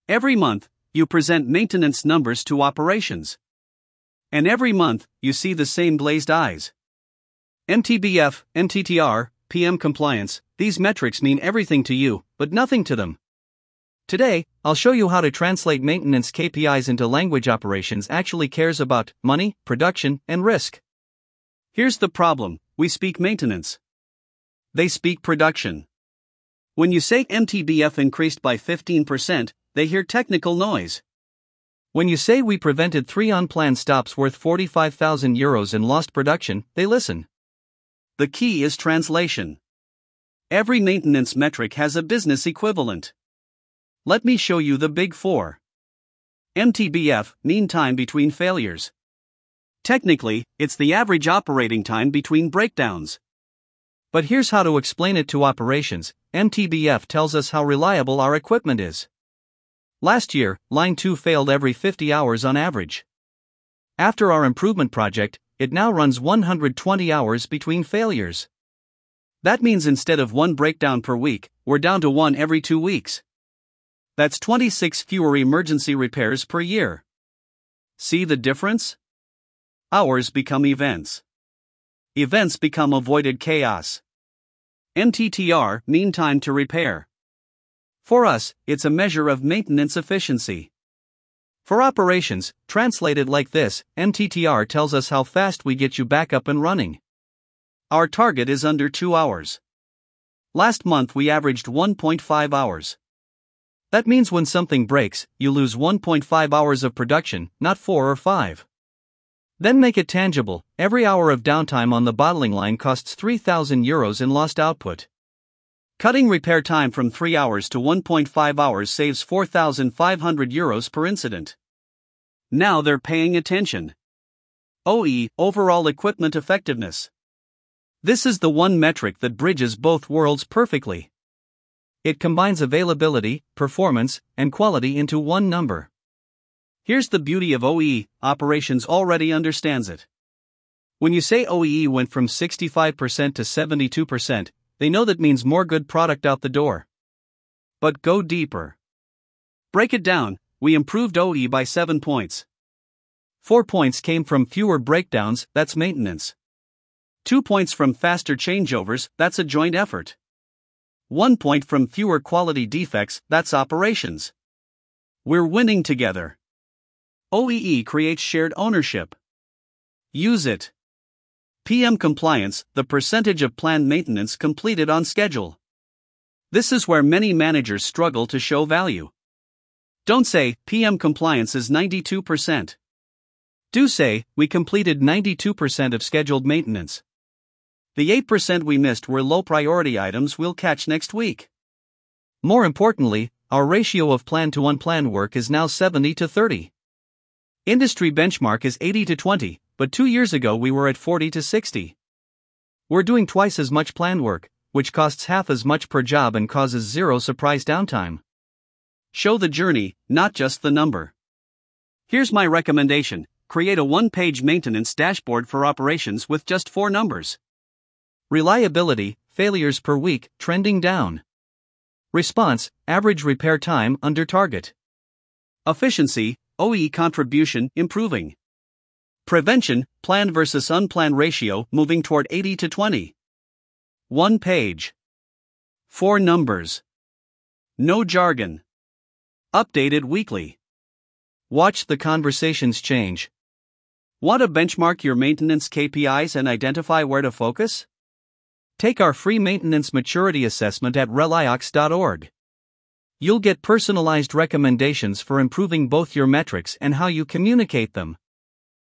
Every month, you present maintenance numbers to operations. And every month, you see the same glazed eyes. MTBF, MTTR, PM compliance, these metrics mean everything to you, but nothing to them. Today, I'll show you how to translate maintenance KPIs into language operations actually cares about: money, production, and risk. Here's the problem: we speak maintenance. They speak production. When you say MTBF increased by 15%, they hear technical noise. When you say we prevented 3 unplanned stops worth €45,000 and lost production, they listen. The key is translation. Every maintenance metric has a business equivalent. Let me show you the big four. MTBF, mean time between failures. Technically, it's the average operating time between breakdowns. But here's how to explain it to operations. MTBF tells us how reliable our equipment is. Last year, line 2 failed every 50 hours on average. After our improvement project, it now runs 120 hours between failures. That means instead of 1 breakdown per week, we're down to 1 every 2 weeks. That's 26 fewer emergency repairs per year. See the difference? Hours become events. Events become avoided chaos. MTTR, mean time to repair. For us, it's a measure of maintenance efficiency. For operations, translated like this, MTTR tells us how fast we get you back up and running. Our target is under 2 hours. Last month we averaged 1.5 hours. That means when something breaks, you lose 1.5 hours of production, not 4 or 5. Then make it tangible: every hour of downtime on the bottling line costs €3,000 in lost output. Cutting repair time from 3 hours to 1.5 hours saves €4,500 per incident. Now they're paying attention. OE, overall equipment effectiveness. This is the one metric that bridges both worlds perfectly. It combines availability, performance, and quality into one number. Here's the beauty of OEE: operations already understands it. When you say OEE went from 65% to 72%, they know that means more good product out the door. But go deeper. Break it down: we improved OEE by 7 points. 4 points came from fewer breakdowns, that's maintenance. 2 points from faster changeovers, that's a joint effort. 1 point from fewer quality defects, that's operations. We're winning together. OEE creates shared ownership. Use it. PM compliance, the percentage of planned maintenance completed on schedule. This is where many managers struggle to show value. Don't say, PM compliance is 92%. Do say, we completed 92% of scheduled maintenance. The 8% we missed were low priority items we'll catch next week. More importantly, our ratio of planned to unplanned work is now 70 to 30. Industry benchmark is 80 to 20, but 2 years ago we were at 40 to 60. We're doing twice as much planned work, which costs half as much per job and causes 0 surprise downtime. Show the journey, not just the number. Here's my recommendation: create a 1-page maintenance dashboard for operations with just 4 numbers. Reliability, failures per week, trending down. Response, average repair time under target. Efficiency, OEE contribution improving. Prevention, planned versus unplanned ratio moving toward 80 to 20. 1 page. 4 numbers. No jargon. Updated weekly. Watch the conversations change. Want to benchmark your maintenance KPIs and identify where to focus? Take our free maintenance maturity assessment at reliox.org. You'll get personalized recommendations for improving both your metrics and how you communicate them.